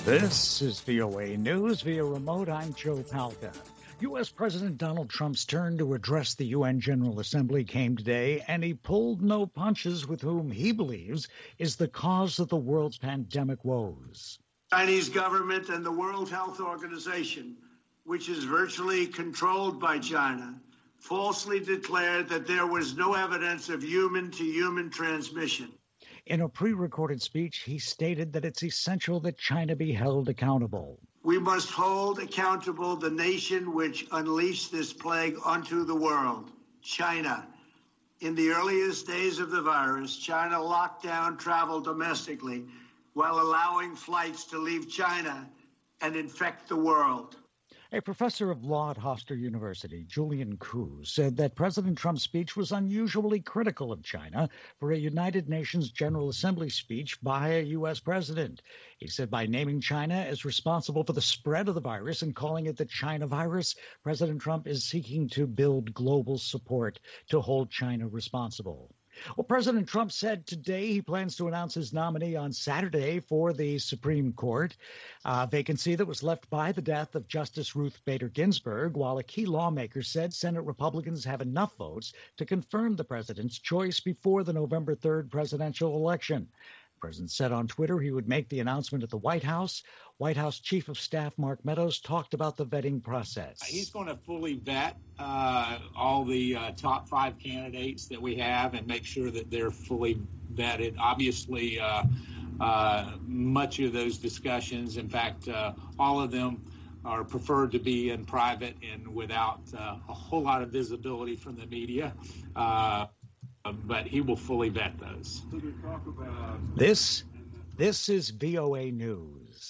This is VOA News via remote. I'm Joe Palca. U.S. President Donald Trump's turn to address the UN General Assembly came today, and he pulled no punches with whom he believes is the cause of the world's pandemic woes. Chinese government and the World Health Organization, which is virtually controlled by China, falsely declared that there was no evidence of human-to-human transmission. In a pre-recorded speech, he stated that it's essential that China be held accountable. We must hold accountable the nation which unleashed this plague onto the world, China. In the earliest days of the virus, China locked down travel domestically while allowing flights to leave China and infect the world. A professor of law at Hofstra University, Julian Koo, said that President Trump's speech was unusually critical of China for a United Nations General Assembly speech by a U.S. president. He said by naming China as responsible for the spread of the virus and calling it the China virus, President Trump is seeking to build global support to hold China responsible. Well, President Trump said today he plans to announce his nominee on Saturday for the Supreme Court, a vacancy that was left by the death of Justice Ruth Bader Ginsburg, while a key lawmaker said Senate Republicans have enough votes to confirm the president's choice before the November 3rd presidential election. The president said on Twitter he would make the announcement at the White House. White House Chief of Staff Mark Meadows talked about the vetting process. He's going to fully vet all the top 5 candidates that we have and make sure that they're fully vetted. Obviously, much of those discussions, in fact, all of them are preferred to be in private and without a whole lot of visibility from the media. But he will fully vet those. This is VOA News.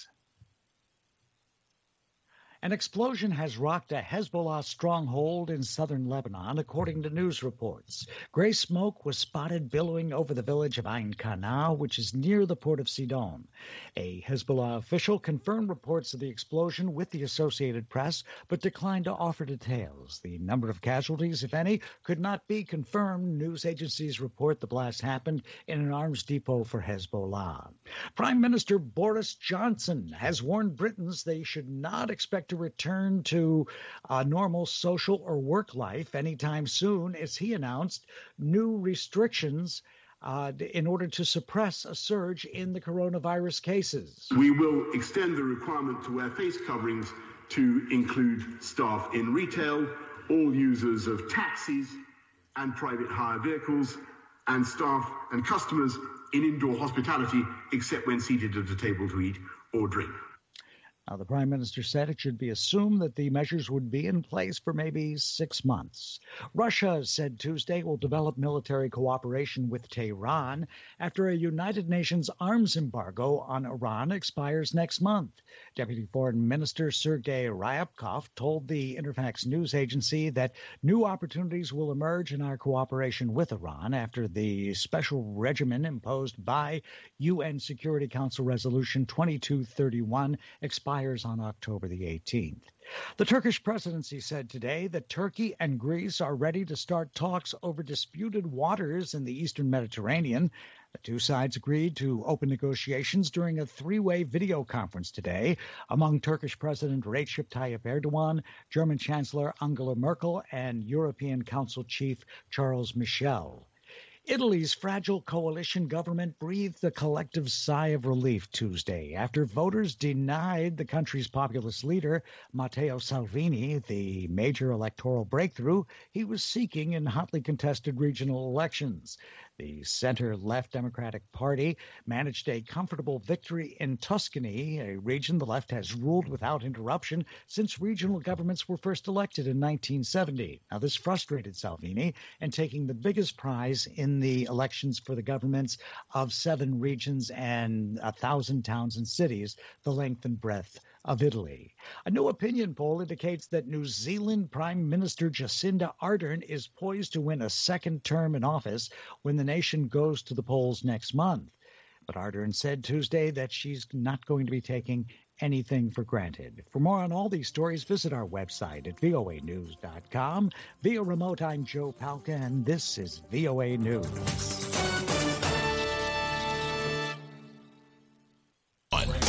An explosion has rocked a Hezbollah stronghold in southern Lebanon, according to news reports. Gray smoke was spotted billowing over the village of Ain Qana, which is near the port of Sidon. A Hezbollah official confirmed reports of the explosion with the Associated Press, but declined to offer details. The number of casualties, if any, could not be confirmed. News agencies report the blast happened in an arms depot for Hezbollah. Prime Minister Boris Johnson has warned Britons they should not expect to return to a normal social or work life anytime soon, as he announced new restrictions in order to suppress a surge in the coronavirus cases. We will extend the requirement to wear face coverings to include staff in retail, all users of taxis and private hire vehicles, and staff and customers in indoor hospitality, except when seated at a table to eat or drink. Now, the Prime Minister said it should be assumed that the measures would be in place for maybe 6 months. Russia said Tuesday will develop military cooperation with Tehran after a United Nations arms embargo on Iran expires next month. Deputy Foreign Minister Sergei Ryabkov told the Interfax news agency that new opportunities will emerge in our cooperation with Iran after the special regimen imposed by UN Security Council Resolution 2231 expires on October the 18th. The Turkish presidency said today that Turkey and Greece are ready to start talks over disputed waters in the eastern Mediterranean. The two sides agreed to open negotiations during a 3-way video conference today among Turkish President Recep Tayyip Erdogan, German Chancellor Angela Merkel, and European Council Chief Charles Michel. Italy's fragile coalition government breathed a collective sigh of relief Tuesday after voters denied the country's populist leader, Matteo Salvini, the major electoral breakthrough he was seeking in hotly contested regional elections. The center-left Democratic Party managed a comfortable victory in Tuscany, a region the left has ruled without interruption since regional governments were first elected in 1970. Now, this frustrated Salvini in taking the biggest prize in the elections for the governments of 7 regions and 1,000 towns and cities, the length and breadth of Italy. A new opinion poll indicates that New Zealand Prime Minister Jacinda Ardern is poised to win a second term in office when the nation goes to the polls next month. But Ardern said Tuesday that she's not going to be taking anything for granted. For more on all these stories, visit our website at voanews.com. Via remote, I'm Joe Palca, and this is VOA News.